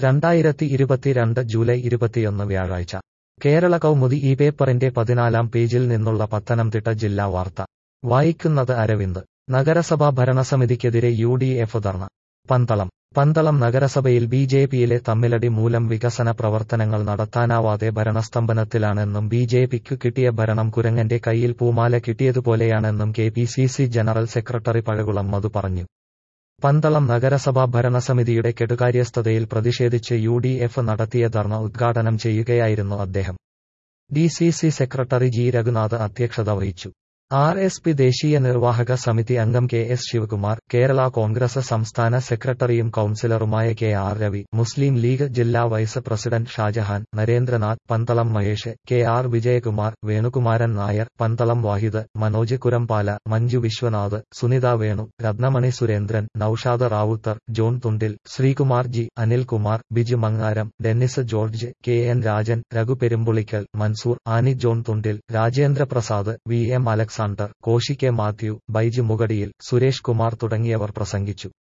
2022 July 21 വ്യാഴാഴ്ച കേരള കൗമുദി ഈ പേപ്പറിന്റെ 14-ാം പേജിൽ നിന്നുള്ള പത്തനംതിട്ട ജില്ലാ വാർത്ത വായിക്കുന്നത് അരവിന്ദ്. നഗരസഭാ ഭരണസമിതിക്കെതിരെ UDF ധർണ. പന്തളം നഗരസഭയിൽ BJPയിലെ തമ്മിലടി മൂലം വികസന പ്രവർത്തനങ്ങൾ നടത്താനാവാതെ ഭരണസ്തംഭനത്തിലാണെന്നും BJPക്കു കിട്ടിയ ഭരണം കുരങ്ങന്റെ കയ്യിൽ പൂമാല കിട്ടിയതുപോലെയാണെന്നും KPCC general secretary Pazhakulam Madhu പറഞ്ഞു. പന്തളം നഗരസഭാ ഭരണസമിതിയുടെ കെടുകാര്യസ്ഥതയിൽ പ്രതിഷേധിച്ച് UDF നടത്തിയ ധർണ ഉദ്ഘാടനം ചെയ്യുകയായിരുന്നു അദ്ദേഹം. DCC സെക്രട്ടറി G രഘുനാഥ് അധ്യക്ഷത വഹിച്ചു. RSP ദേശീയ നിർവാഹക സമിതി അംഗം KS ശിവകുമാർ, കേരള കോൺഗ്രസ് സംസ്ഥാന സെക്രട്ടറിയും കൗൺസിലറുമായ KR രവി, മുസ്ലിം ലീഗ് ജില്ലാ vice president Shajahan, Narendranath, Pandalam Mahesh, KR Vijayakumar, Venukumaran Nair, Pandalam Wahid, Manoj Kurambala, Manju Viswanath, Sunitha Venu, Rathnamani Surendran, Noushad Rawther, John Thundil, Sreekumar G, Anilkumar, Biju Mangaram, Dennis George, KN Rajan, Raghu Perumpulickal, Mansoor, Annie John Thundil, Rajendra Prasad, VM Alexander, Koshy K Mathew, Baiju Mukadiyil, Suresh Kumar തുടങ്ങിയവർ പ്രസംഗിച്ചു.